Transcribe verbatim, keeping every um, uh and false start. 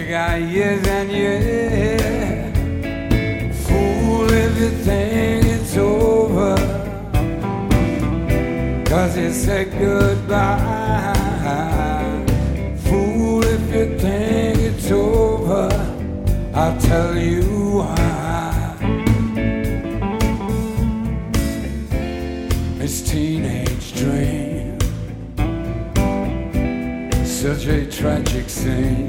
got years and years. Fool if you think it's over, 'cause you said goodbye. Fool if you think it's over, I'll tell you why. It's teenage dream, such a tragic scene.